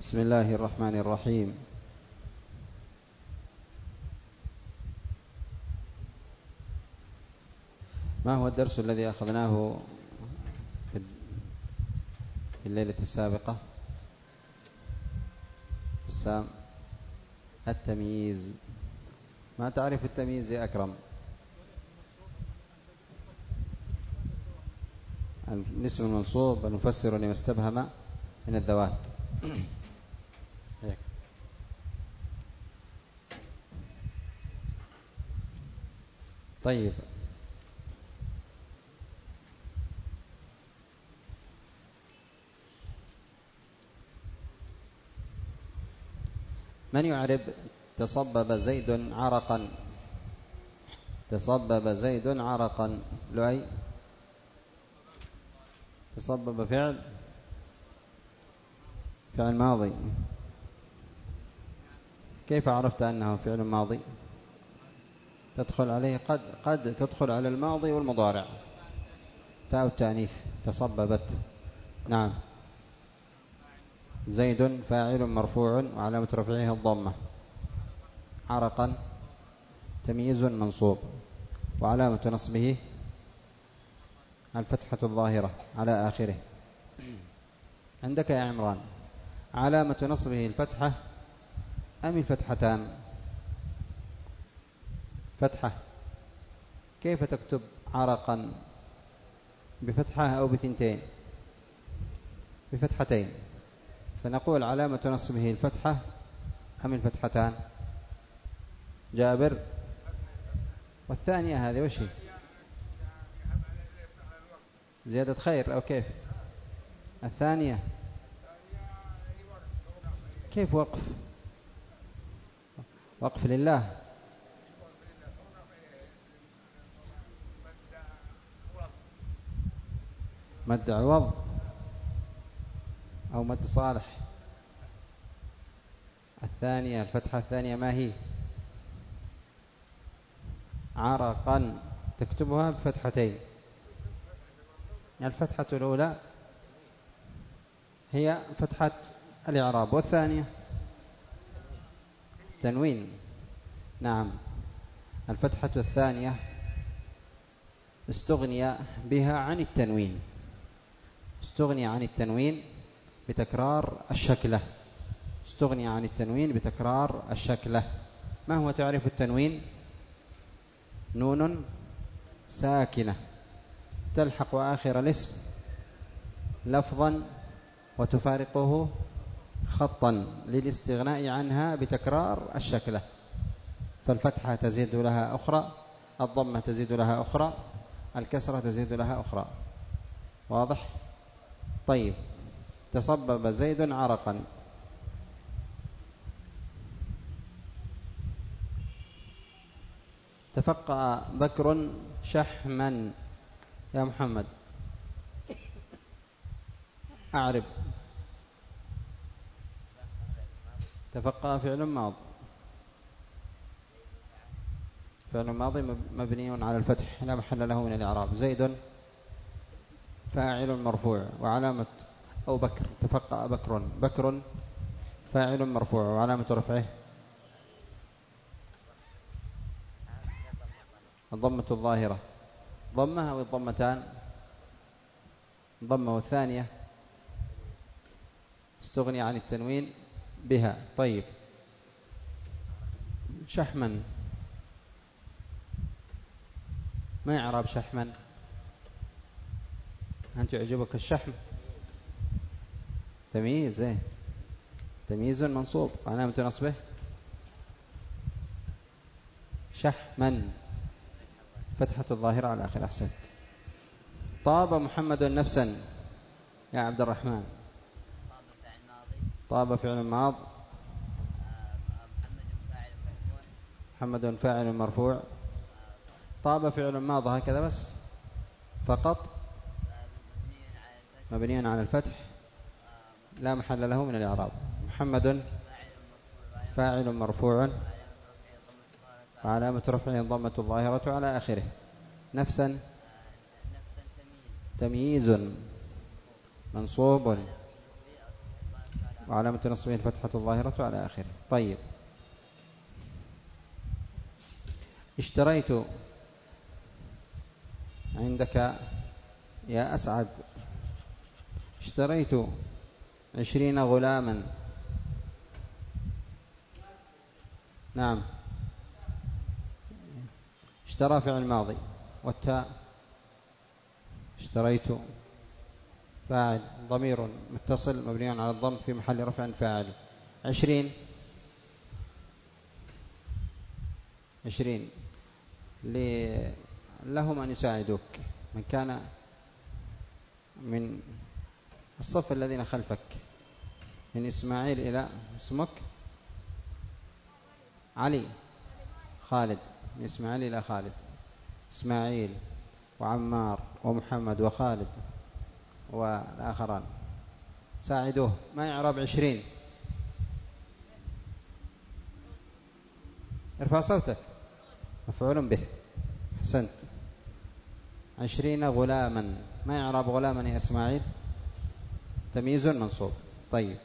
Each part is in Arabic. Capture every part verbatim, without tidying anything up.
بسم الله الرحمن الرحيم. ما هو الدرس الذي أخذناه في الليلة السابقة؟ بسام، التمييز. ما تعرف التمييز يا أكرم؟ الاسم المنصوب المفسر لما استبهم من الذوات. طيب، من يعرب تصبب زيد عرقا؟ تصبب زيد عرقا. لؤي، تصبب فعل فعل ماضي. كيف عرفت أنه فعل ماضي؟ تدخل عليه قد قد تدخل على الماضي والمضارع. تاء التأنيث تصببت. نعم. زيد فاعل مرفوع وعلامة رفعه الضمة. عرقا تمييز منصوب وعلامة نصبه الفتحة الظاهرة على آخره. عندك يا عمران علامة نصبه الفتحة أم الفتحتان؟ فتحة. كيف تكتب عرقا؟ بفتحة أو بثنتين؟ بفتحتين. فنقول علامة نصبه الفتحة أم الفتحتان؟ جابر، والثانية هذه وش هي؟ زيادة خير أو كيف؟ الثانية كيف وقف؟ وقف لله. مد عوض أو مد صالح. الثانية الفتحة الثانية ما هي؟ عرقا تكتبها بفتحتين. الفتحة الأولى هي فتحة الإعراب، والثانية تنوين. نعم. الفتحة الثانية استغني بها عن التنوين، استغني عن التنوين بتكرار الشكلة، استغني عن التنوين بتكرار الشكلة. ما هو تعريف التنوين؟ نون ساكنة تلحق آخر الاسم لفظا وتفارقه خطا للاستغناء عنها بتكرار الشكلة. فالفتحة تزيد لها أخرى، الضمة تزيد لها أخرى، الكسرة تزيد لها أخرى. واضح؟ طيب، تصبب زيد عرقا. تفقأ بكر شحما. يا محمد أعرب. تفقأ فعل ماضي، فعل ماضي مبني على الفتح لا محل له من الإعراب. زيد فاعل مرفوع وعلامة أو بكر تفقأ بكر، بكر فاعل مرفوع وعلامة رفعه الضمة الظاهرة. ضمة أو الضمتان؟ ضمة، والثانية استغني عن التنوين بها. طيب، شحما ما يعرب شحما؟ أنت يعجبك الشحم؟ تمييز. ايه تمييز منصوب علامة نصبه شحما فتحة الظاهرة على آخر. أحسنت. طاب محمد نفسا. يا عبد الرحمن. طاب فعل ماض، محمد فاعل مرفوع. طاب فعل ماض هكذا بس فقط، مبني على الفتح لا محل له من الإعراب. محمد فاعل مرفوع وعلامة رفعه الضمة الظاهرة على آخره. نفسا تمييز منصوب وعلامة نصبه الفتحة الظاهرة على آخره. طيب، اشتريت عندك يا أسعد، اشتريت عشرين غلاما. نعم، اشترى فعل ماضي، والتاء اشتريت فاعل، ضمير متصل مبني على الضم في محل رفع فاعل. عشرين عشرين لهم أن يساعدوك، من كان من الصف الذين خلفك، من إسماعيل إلى اسمك علي، خالد، من إسماعيل إلى خالد، إسماعيل وعمار ومحمد وخالد والآخران، ساعدوه. ما يعرب عشرين؟ ارفع صوتك. مفعول به، حسنت. عشرين غلاما، ما يعرب غلاما يا إسماعيل؟ تمييز منصوب. طيب،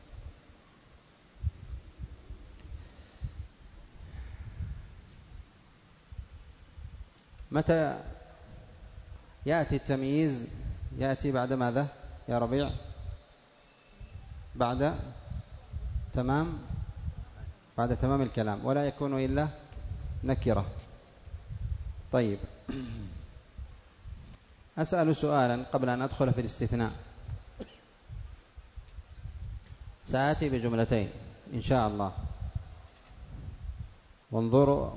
متى يأتي التمييز؟ يأتي بعد ماذا يا ربيع؟ بعد تمام بعد تمام الكلام، ولا يكون إلا نكرة. طيب، أسأل سؤالا قبل أن أدخل في الاستثناء. سآتي بجملتين إن شاء الله، وانظروا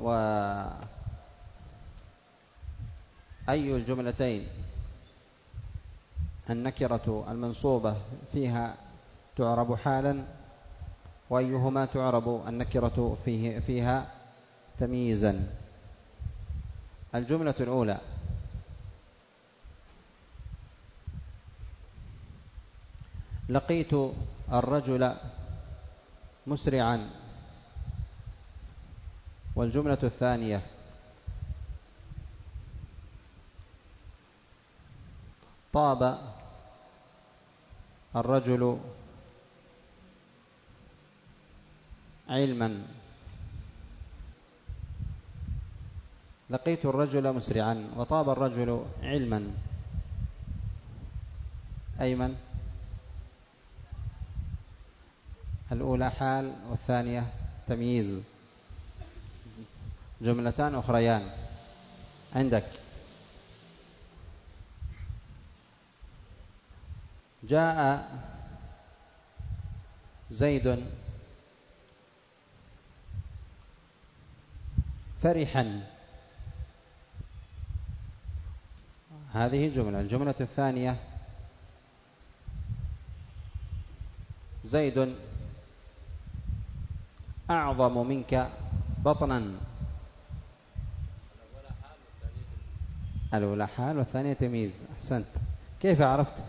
وأي الجملتين النكرة المنصوبة فيها تعرب حالا، وأيهما تعرب النكرة فيه فيها تمييزا. الجملة الأولى: لقيت الرجل مسرعا. والجملة الثانية: طاب الرجل علما. لقيت الرجل مسرعا وطاب الرجل علما. أيمن؟ الأولى حال والثانية تمييز، جملتان أخريان عندك. جاء زيد فرحا. هذه جملة. الجملة الثانية: زيد أعظم منك بطنا. الأولى حال والثانية تمييز. أحسنت. كيف عرفت؟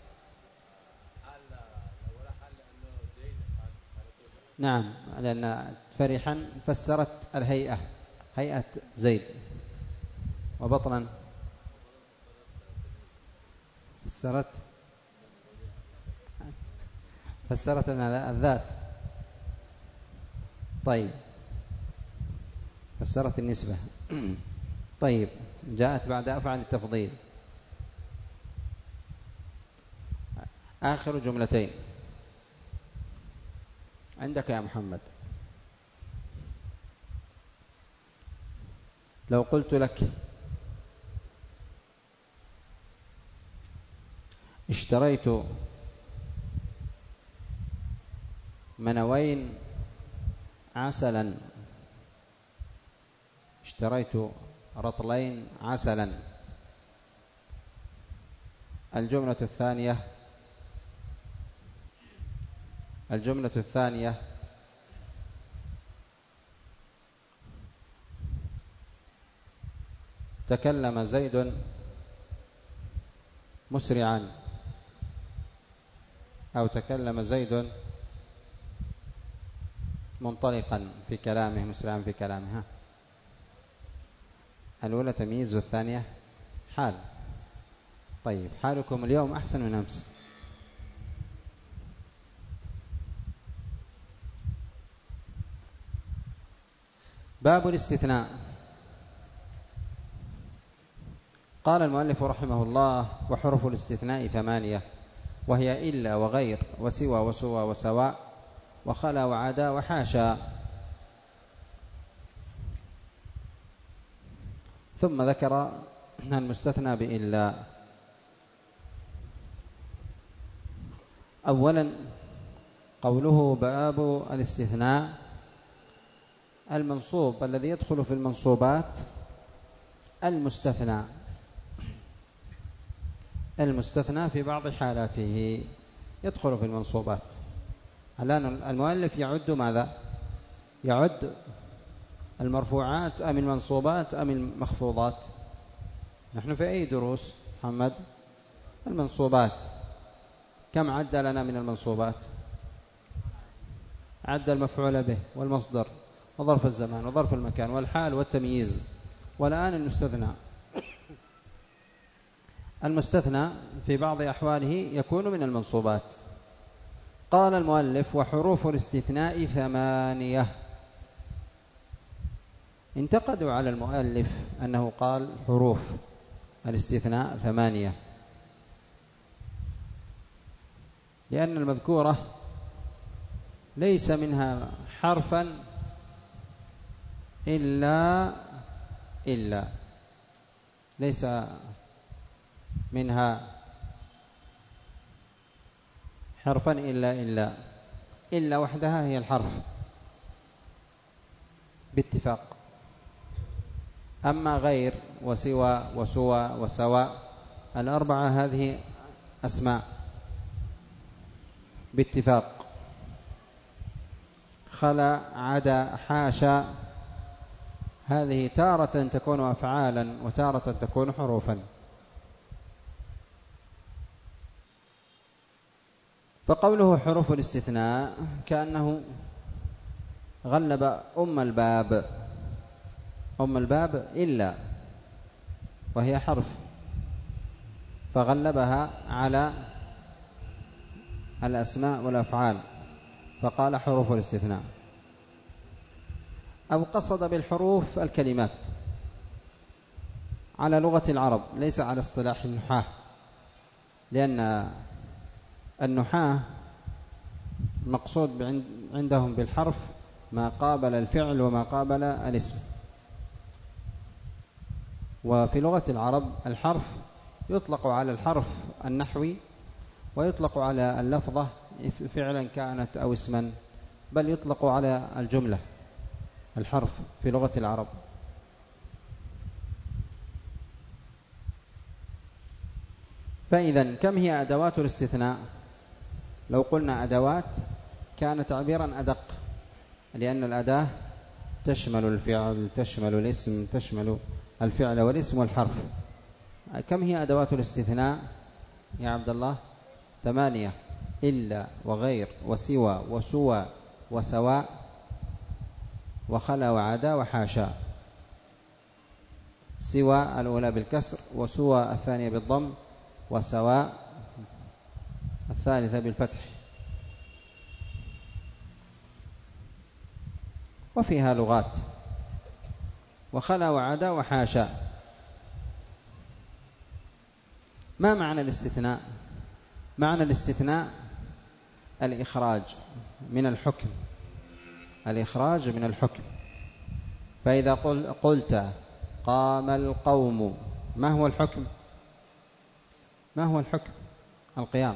نعم، لأن فرحا فسرت الهيئة، هيئة زيد، وبطنا فسرت فسرت الذات. طيب، فسرت النسبة. طيب، جاءت بعد أفعل التفضيل. آخر جملتين عندك يا محمد. لو قلت لك: اشتريت منوين عسلا. اشتريت رطلين عسلا. الجملة الثانية الجملة الثانية: تكلم زيد مسرعا، أو تكلم زيد منطلقا في كلامه، مسرعا في كلامه. الأولى تمييز والثانية حال. طيب، حالكم اليوم أحسن من أمس. باب الاستثناء. قال المؤلف رحمه الله: وحروف الاستثناء ثمانية، وهي إلا وغير وسوى وسوى وسواء وخلا وعدا وحاشا. ثم ذكر المستثنى بإلا. أولا قوله باب الاستثناء: المنصوب الذي يدخل في المنصوبات المستثنى المستثنى في بعض حالاته يدخل في المنصوبات. الآن المؤلف يعد ماذا؟ يعد المرفوعات أم المنصوبات أم المخفوضات؟ نحن في أي دروس محمد؟ المنصوبات. كم عد لنا من المنصوبات؟ عد المفعول به والمصدر وظرف الزمان وظرف المكان والحال والتمييز. والآن المستثنى. المستثنى في بعض أحواله يكون من المنصوبات. قال المؤلف: وحروف الاستثناء ثمانية. انتقدوا على المؤلف أنه قال حروف الاستثناء ثمانية، لأن المذكورة ليس منها حرفا إلا إلا ليس منها حرفا إلا إلا إلا وحدها هي الحرف باتفاق. أما غير وسوى وسوى وسواء الأربعة هذه أسماء باتفاق. خلا عدا حاشا هذه تارة تكون أفعالا وتارة تكون حروفا. فقوله حروف الاستثناء كأنه غلب أم الباب أم الباب إلا، وهي حرف، فغلبها على الأسماء والأفعال فقال حروف الاستثناء. أو قصد بالحروف الكلمات على لغة العرب ليس على اصطلاح النحاة، لأن النحاة مقصود عندهم بالحرف ما قابل الفعل وما قابل الاسم. وفي لغة العرب الحرف يطلق على الحرف النحوي ويطلق على اللفظة فعلا كانت أو اسما، بل يطلق على الجملة الحرف في لغة العرب. فإذا كم هي أدوات الاستثناء؟ لو قلنا أدوات كان تعبيرا أدق، لأن الأداة تشمل الفعل تشمل الاسم تشمل الفعل والاسم والحرف. كم هي أدوات الاستثناء يا عبد الله؟ ثمانية: إلا وغير وسوى وسوى وسواء وخلا وعدا وحاشا. سوى الأولى بالكسر، وسوى الثانية بالضم، وسواء الثالثة بالفتح. وفيها لغات. وخلا وعدا وحاشا. ما معنى الاستثناء؟ معنى الاستثناء الإخراج من الحكم الإخراج من الحكم. فإذا قلت قام القوم، ما هو الحكم؟ ما هو الحكم؟ القيام.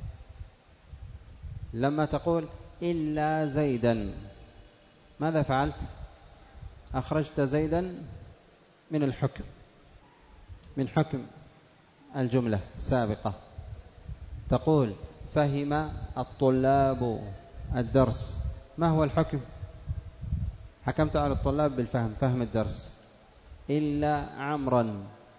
لما تقول إلا زيدا ماذا فعلت؟ أخرجت زيدا من الحكم، من حكم الجملة السابقة. تقول فهم الطلاب الدرس، ما هو الحكم؟ حكمت على الطلاب بالفهم، فهم الدرس. إلا عمرا،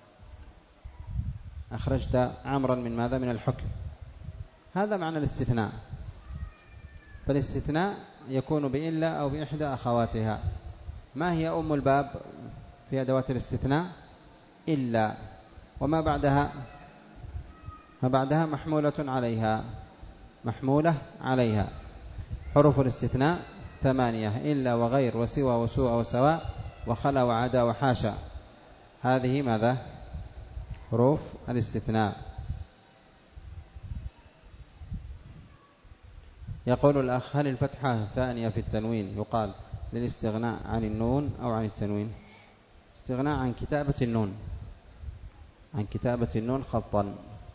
أخرجت عمرا من ماذا؟ من الحكم. هذا معنى الاستثناء. فالاستثناء يكون بإلا أو بإحدى أخواتها. ما هي أم الباب في أدوات الاستثناء؟ إلا، وما بعدها؟ ما بعدها محمولة عليها محمولة عليها. حروف الاستثناء ثمانية: إلا وغير وسوى وسوء وسواء وخلا وعدا وحاشا، هذه ماذا؟ حروف الاستثناء. يقول الأخ: هل الفتحة الثانية في التنوين يقال للاستغناء عن النون أو عن التنوين؟ استغناء عن كتابة النون، عن كتابة النون خطا.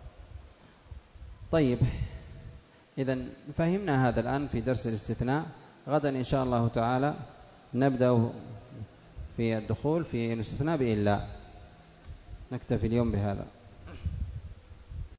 طيب، إذن فهمنا هذا الآن في درس الاستثناء. غدا إن شاء الله تعالى نبدأ في الدخول في الاستثناء بإلا. نكتفي اليوم بهذا.